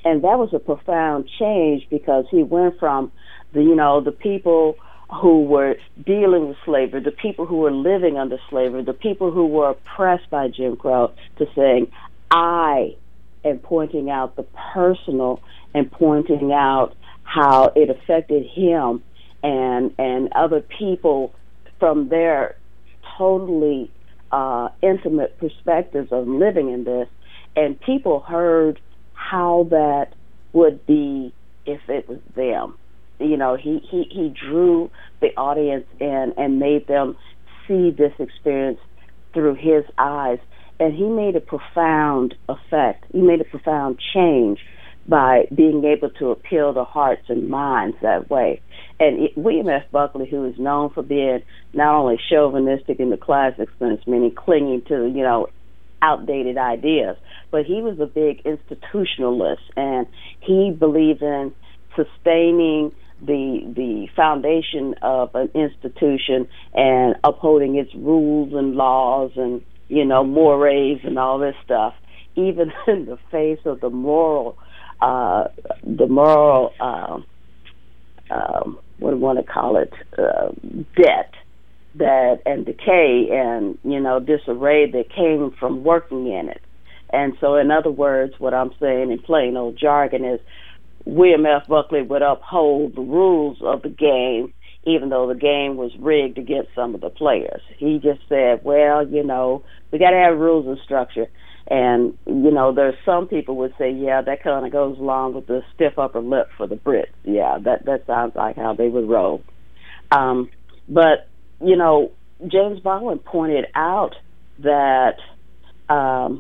And that was a profound change because he went from the, you know, the people who were dealing with slavery, the people who were living under slavery, the people who were oppressed by Jim Crow, to saying, I am pointing out the personal and pointing out how it affected him and and other people from their totally uh, intimate perspectives of living in this. And people heard how that would be if it was them. You know, he, he, he drew the audience in and made them see this experience through his eyes. And he made a profound effect. He made a profound change by being able to appeal to hearts and minds that way. And it, William F. Buckley, who is known for being not only chauvinistic in the classic sense, meaning clinging to, you know, outdated ideas, but he was a big institutionalist, and he believed in sustaining the the foundation of an institution and upholding its rules and laws and, you know, mores and all this stuff, even in the face of the moral, uh, the moral, uh, um, what do you want to call it, uh, debt that and decay and, you know, disarray that came from working in it. And so, in other words, what I'm saying in plain old jargon is William F. Buckley would uphold the rules of the game, even though the game was rigged against some of the players. He just said, well, you know, we got to have rules and structure. And, you know, there's some people would say, yeah, that kind of goes along with the stiff upper lip for the Brits. Yeah, that, that sounds like how they would roll. Um, but, you know, James Baldwin pointed out that um,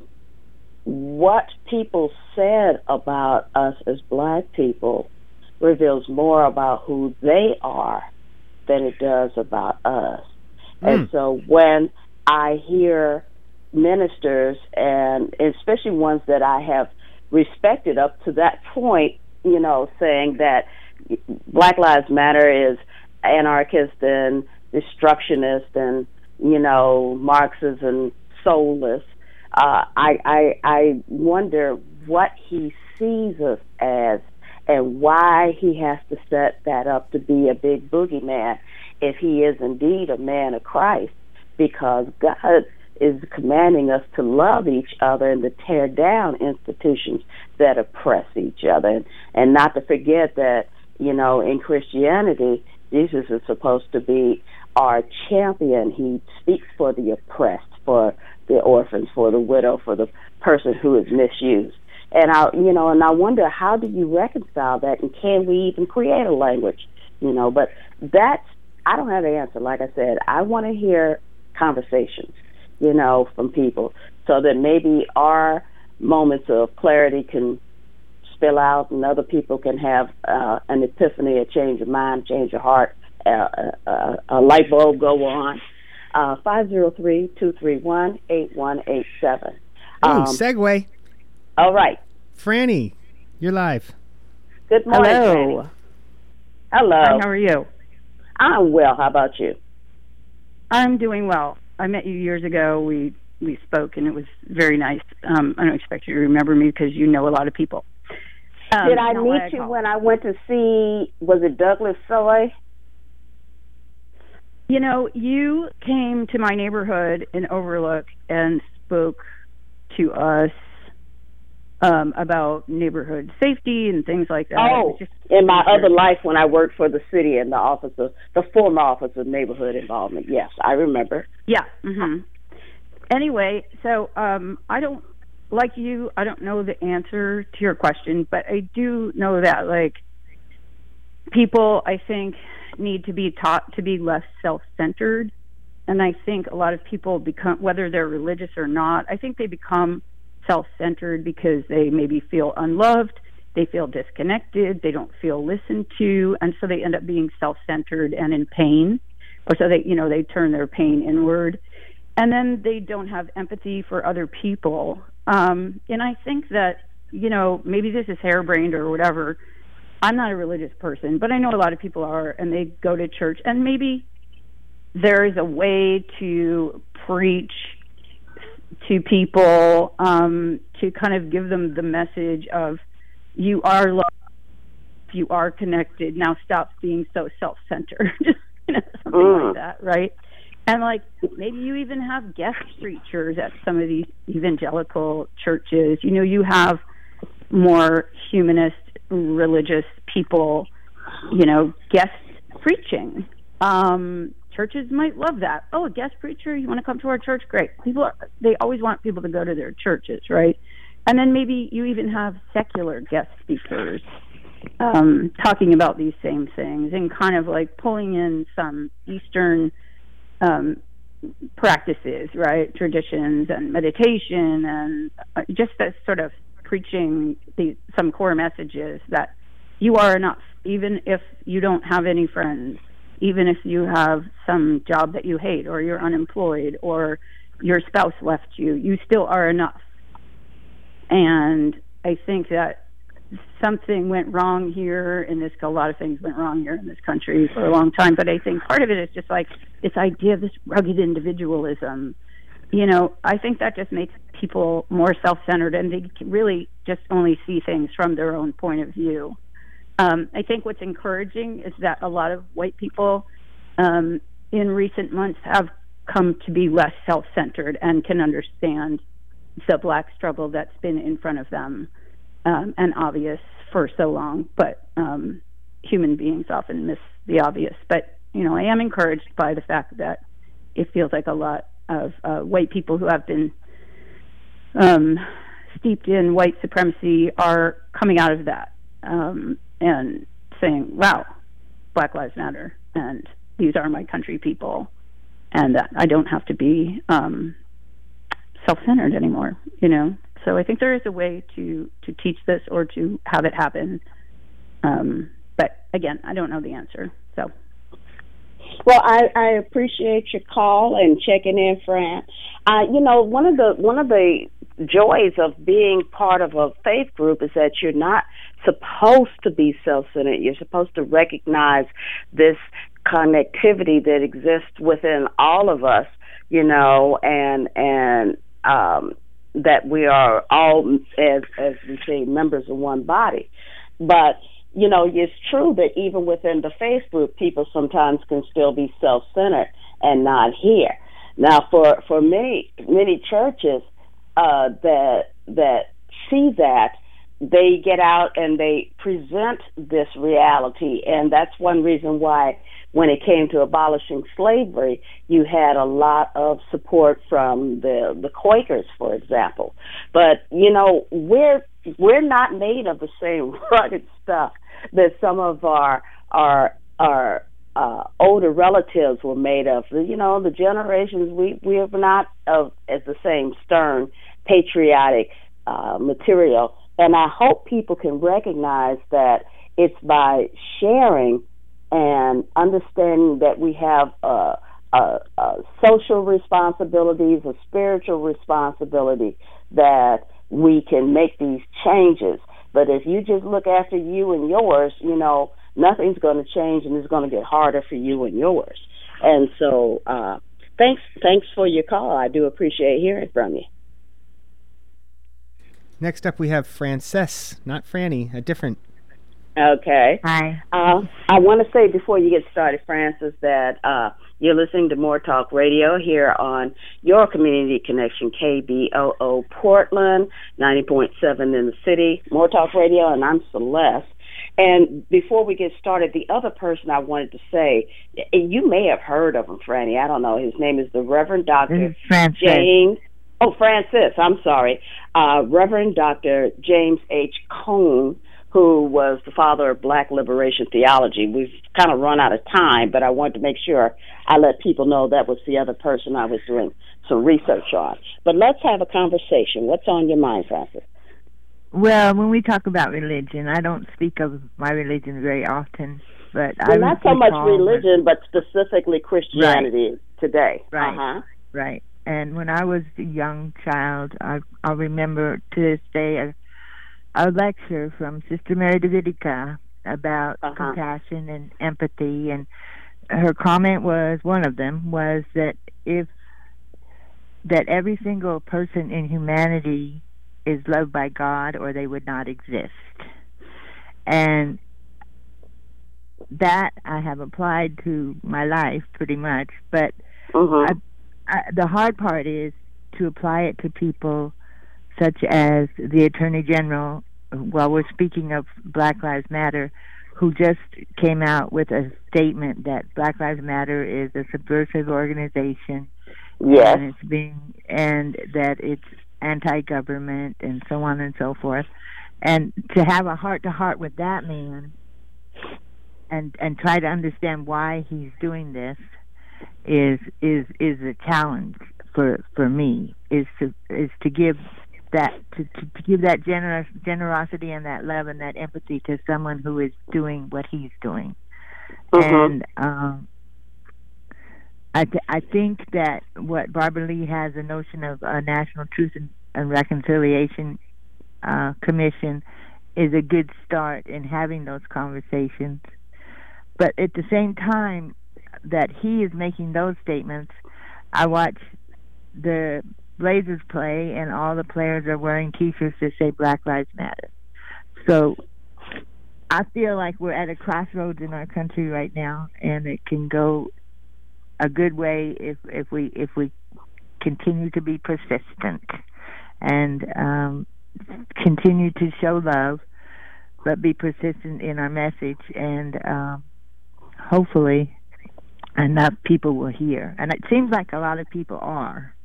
what people said about us as black people reveals more about who they are than it does about us. Mm. And so when I hear ministers, and especially ones that I have respected up to that point, you know, saying that Black Lives Matter is anarchist and destructionist and, you know, Marxist and soulless, uh, I, I, I wonder what he sees us as and why he has to set that up to be a big boogeyman if he is indeed a man of Christ, because God is commanding us to love each other and to tear down institutions that oppress each other, and, and not to forget that, you know, in Christianity, Jesus is supposed to be our champion. He speaks for the oppressed, for the orphans, for the widow, for the person who is misused. And I, you know, and I wonder, how do you reconcile that, and can we even create a language? You know, but that's, I don't have the answer. Like I said, I want to hear conversations, you know, from people, so that maybe our moments of clarity can spill out, and other people can have uh, an epiphany, a change of mind, change of heart, uh, uh, a light bulb go on. Uh, five oh three, two three one, eight one eight seven. Um, Ooh, segue. All right. Franny, you're live. Good morning, Hello. Franny. Hello. Hi, how are you? I'm well. How about you? I'm doing well. I met you years ago. We we spoke, and it was very nice. Um, I don't expect you to remember me because you know a lot of people. Um, Did I meet you when I went to see, was it Douglas Soy? You know, you came to my neighborhood in Overlook and spoke to us um, about neighborhood safety and things like that. Oh, just, in my other life when I worked for the city in the office of, the former office of neighborhood involvement. Yes, I remember. Yeah. Mm-hmm. Anyway, so um, I don't, like you, I don't know the answer to your question, but I do know that, like, people, I think, need to be taught to be less self-centered. And I think a lot of people become, whether they're religious or not, I think they become self-centered because they maybe feel unloved, they feel disconnected, they don't feel listened to, and so they end up being self-centered and in pain. Or so they, you know, they turn their pain inward. And then they don't have empathy for other people. Um, and I think that, you know, maybe this is harebrained or whatever. I'm not a religious person, but I know a lot of people are, and they go to church. And maybe there is a way to preach to people, um, to kind of give them the message of you are loved, you are connected. Now stop being so self-centered. Just, you know, something mm. like that, right? And like maybe you even have guest preachers at some of these evangelical churches. You know, you have more humanist, religious people, you know, guest preaching. Um, churches might love that. Oh, a guest preacher, you want to come to our church? Great. People are, they always want people to go to their churches, right? And then maybe you even have secular guest speakers um, talking about these same things and kind of like pulling in some Eastern um, practices, right? Traditions and meditation and just this sort of preaching the, some core messages that you are enough, even if you don't have any friends, even if you have some job that you hate or you're unemployed or your spouse left you, you still are enough. And I think that something went wrong here in this, a lot of things went wrong here in this country for a long time, but I think part of it is just like this idea of this rugged individualism. You know, I think that just makes people more self-centered, and they really just only see things from their own point of view. Um, I think what's encouraging is that a lot of white people um, in recent months have come to be less self-centered and can understand the black struggle that's been in front of them um, and obvious for so long. But um, human beings often miss the obvious. But, you know, I am encouraged by the fact that it feels like a lot of uh, white people who have been um, steeped in white supremacy are coming out of that um, and saying, wow, Black Lives Matter, and these are my country people, and that I don't have to be um, self-centered anymore, you know. So I think there is a way to, to teach this or to have it happen. Um, but, again, I don't know the answer, so... Well, I, I appreciate your call and checking in, Fran. Uh, you know, one of the one of the joys of being part of a faith group is that you're not supposed to be self-centered. You're supposed to recognize this connectivity that exists within all of us, you know, and and um, that we are all, as as we say, members of one body. But you know, it's true that even within the faith group, people sometimes can still be self-centered and not here. Now, for, for many many churches uh, that that see that, they get out and they present this reality, and that's one reason why when it came to abolishing slavery, you had a lot of support from the the Quakers, for example. But you know, we're we're not made of the same rugged stuff that some of our our our uh, older relatives were made of. You know, the generations we we are not of as the same stern, patriotic uh, material. And I hope people can recognize that it's by sharing and understanding that we have uh, uh, uh, social responsibilities, a spiritual responsibility, that we can make these changes. But if you just look after you and yours, you know, nothing's going to change, and it's going to get harder for you and yours. And so uh, thanks thanks for your call. I do appreciate hearing from you. Next up, we have Frances, not Franny, a different. Okay. Hi. Uh, I want to say before you get started, Frances, that uh, you're listening to More Talk Radio here on your community connection, K B O O Portland, ninety point seven in the city, More Talk Radio, and I'm Celeste. And before we get started, the other person I wanted to say, you may have heard of him, Franny. I don't know. His name is the Reverend Doctor James. Oh, Francis, I'm sorry. Uh, Reverend Doctor James H. Cone, who was the father of Black liberation theology. We've kind of run out of time, but I wanted to make sure I let people know that was the other person I was doing some research on. But let's have a conversation. What's on your mind, Francis? Well, when we talk about religion, I don't speak of my religion very often, but well, I not so much religion, but specifically Christianity right. today. Right, uh-huh. right. And when I was a young child, I I remember to this day a, a lecture from Sister Mary Davidica about uh-huh. compassion and empathy, and her comment was, one of them was that if that every single person in humanity is loved by God, or they would not exist. And that I have applied to my life pretty much, but Mm-hmm. I, I, the hard part is to apply it to people such as the Attorney General, while we're speaking of Black Lives Matter, who just came out with a statement that Black Lives Matter is a subversive organization. Yes. And it's being, and that it's anti-government and so on and so forth. And to have a heart-to-heart with that man and and try to understand why he's doing this is is is a challenge for for me. Is to is to give that to, to, to give that generous generosity and that love and that empathy to someone who is doing what he's doing. Mm-hmm. And um, I th- I think that what Barbara Lee has, a notion of a National Truth and, and Reconciliation uh, Commission, is a good start in having those conversations. But at the same time that he is making those statements, I watch the Blazers play, and all the players are wearing T-shirts that say Black Lives Matter. So I feel like we're at a crossroads in our country right now, and it can go a good way if if we if we continue to be persistent and um, continue to show love, but be persistent in our message, and um, hopefully enough people will hear. And it seems like a lot of people are.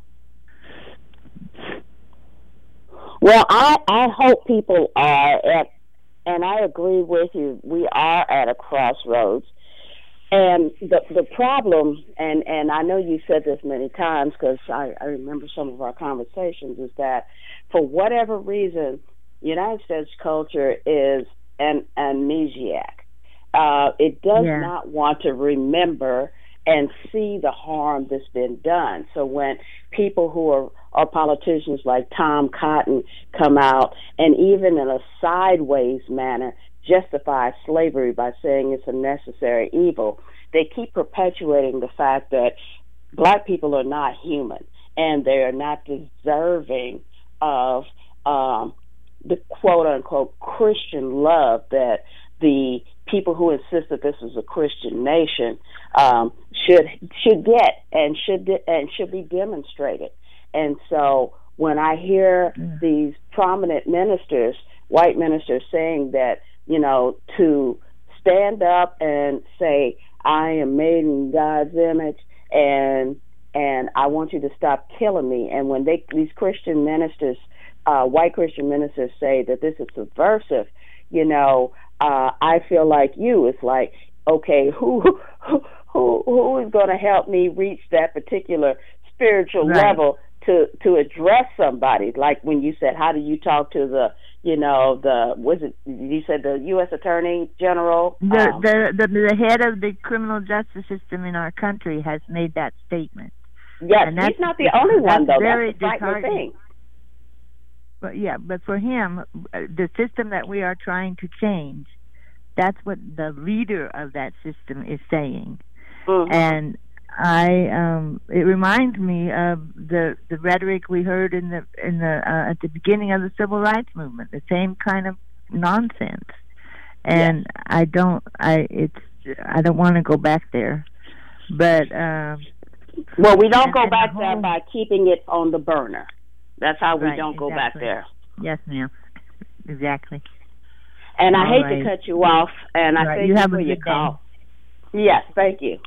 Well, I, I hope people are at, and I agree with you, we are at a crossroads. And the the problem, and, and I know you said this many times because I, I remember some of our conversations, is that for whatever reason, United States culture is an amnesiac. Uh, it does yeah. not want to remember and see the harm that's been done. So when people who are, are politicians like Tom Cotton come out and even in a sideways manner justify slavery by saying it's a necessary evil, they keep perpetuating the fact that black people are not human and they are not deserving of um, the quote-unquote Christian love that the people who insist that this is a Christian nation um, should should get and should and should be demonstrated. And so when I hear yeah. these prominent ministers, white ministers, saying that, you know, to stand up and say, I am made in God's image and and I want you to stop killing me. And when they these Christian ministers, uh, white Christian ministers, say that this is subversive, you know, uh, I feel like you. It's like, okay, who who who, who is going to help me reach that particular spiritual right. level to to address somebody? Like when you said, how do you talk to the, you know, the was it you said the U S Attorney General? The, um, the the the head of the criminal justice system in our country has made that statement. Yes, he's not the only one though. That's the frightening thing. But yeah, but for him, the system that we are trying to change, that's what the leader of that system is saying. Mm-hmm. And I, um, it reminds me of the the rhetoric we heard in the in the uh, at the beginning of the civil rights movement, the same kind of nonsense. And yes. I don't, I it's I don't want to go back there, but um, well, we don't and, go and back the there whole, by keeping it on the burner. That's how we right, don't go exactly. back there. Yes, ma'am. Exactly. And I All hate right. to cut you off, and I right. thank you, you have for a your good call. Day. Yes, thank you.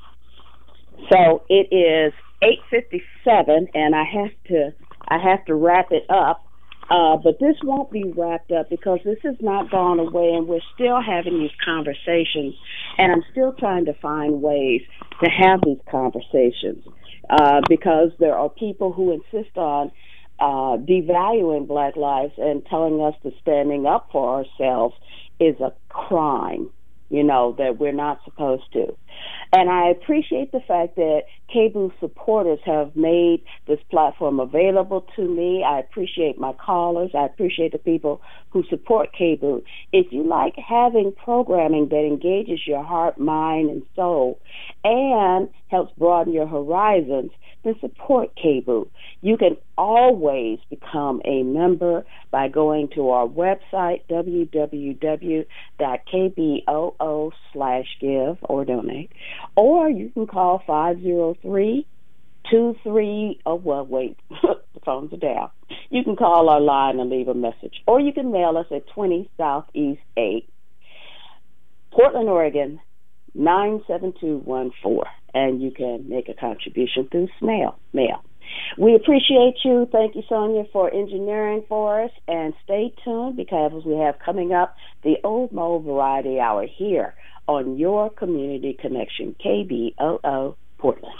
So it is eight fifty-seven, and I have to I have to wrap it up. Uh, but this won't be wrapped up because this has not gone away, and we're still having these conversations, and I'm still trying to find ways to have these conversations uh, because there are people who insist on uh, devaluing Black lives and telling us that standing up for ourselves is a crime, you know, that we're not supposed to. And I appreciate the fact that K B O O supporters have made this platform available to me. I appreciate my callers. I appreciate the people who support K B O O. If you like having programming that engages your heart, mind, and soul and helps broaden your horizons, then support K B O O. You can always become a member by going to our website, w w w dot k b o o slash give or donate, or you can call five oh three, two three, oh, well, wait, the phones are down. You can call our line and leave a message, or you can mail us at twenty Southeast eight, Portland, Oregon, nine seven two one four, and you can make a contribution through snail mail. We appreciate you. Thank you, Sonia, for engineering for us, and stay tuned because we have coming up the Old Mo Variety Hour here on your Community Connection, K B O O Portland.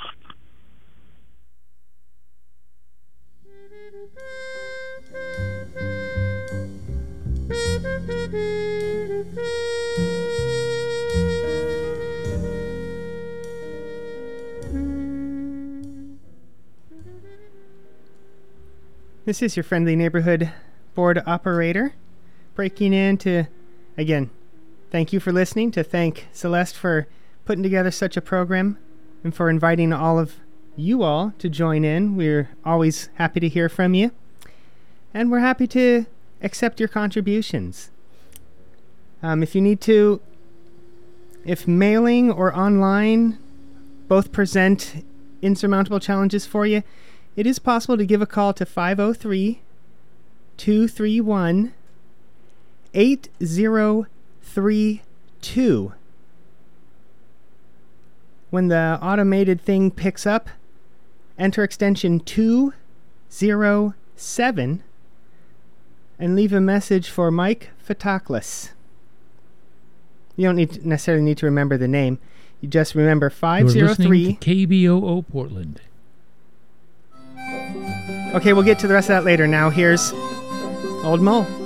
This is your friendly neighborhood board operator breaking in to, again, thank you for listening, to thank Celeste for putting together such a program and for inviting all of you all to join in. We're always happy to hear from you, and we're happy to accept your contributions. Um, if you need to, if mailing or online both present insurmountable challenges for you, it is possible to give a call to five oh three, two three one, eight oh three two. When the automated thing picks up, enter extension two oh seven and leave a message for Mike Fotoklis. You don't need to necessarily need to remember the name. You just remember five oh three. You're listening to K B O O Portland. Okay, we'll get to the rest of that later. Now here's Old Mo.